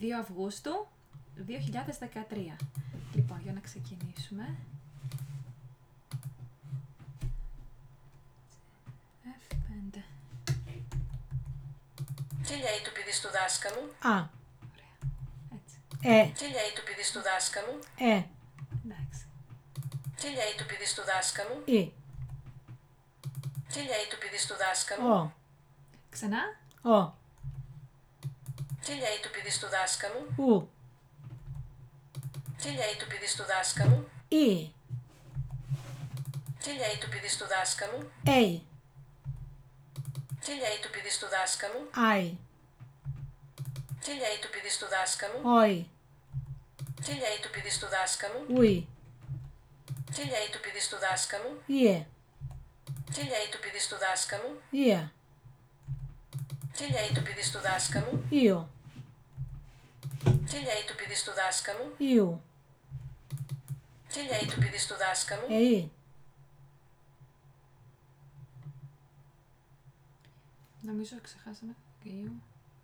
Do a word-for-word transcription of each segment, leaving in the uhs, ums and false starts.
δύο Αυγούστου δύο χιλιάδες δεκατρία. Λοιπόν, για να ξεκινήσουμε. εφ πέντε. Τι λέει το παιδί στο δάσκαλο? Α. Ωραία. Έτσι. Ε. Τι λέει το παιδί στο δάσκαλο? Ε. Εντάξει. Τι λέει το παιδί στο δάσκαλο? Ι. Τι λέει το παιδί στο δάσκαλο? Ο. Ξανά. Ο. Τι λέει το παιδί στο δάσκαλο? Ου. Τι λέει το παιδί στο δάσκαλο? Ι. Τι λέει το παιδί στο δάσκαλο? Ει. Τι λέει το παιδί στο δάσκαλο? Άι. Τι λέει το παιδί στο δάσκαλο? Όι. Τι λέει το παιδί στο δάσκαλο? Ουι. Τι λέει το παιδί στο δάσκαλο? Ιε. Τι λέει το παιδί στο δάσκαλο? Ία. Τι λέει το παιδί στο δάσκαλο? Ιο. Τι λέει το παιδί στο δάσκαλο? Ιου. Τι λέει το παιδί στο δάσκαλο? Εϊ. Νομίζω ξεχάσαμε. Ιου.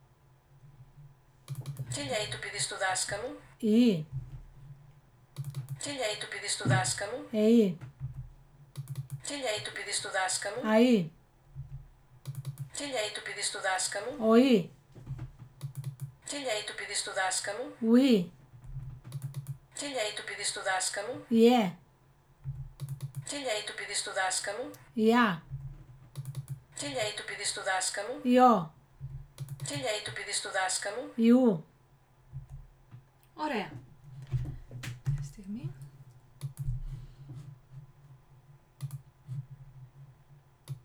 Τι λέει το παιδί στο δάσκαλο? Ι. Τι λέει το παιδί στο δάσκαλο? Εϊ. Τι λέει το παιδί στο δάσκαλο? Αι. Τι λέει το παιδί στο δάσκαλο? Οι. Τι λέει το παιδί στο δάσκαλο? Ουι. Τι λέει το παιδί στο δάσκαλο? Ιε. Τι λέει το παιδί στο δάσκαλο? Ια. Τι λέει το παιδί στο δάσκαλο? Ιω. Τι λέει το παιδί στο δάσκαλο? Ιου. Ωραία.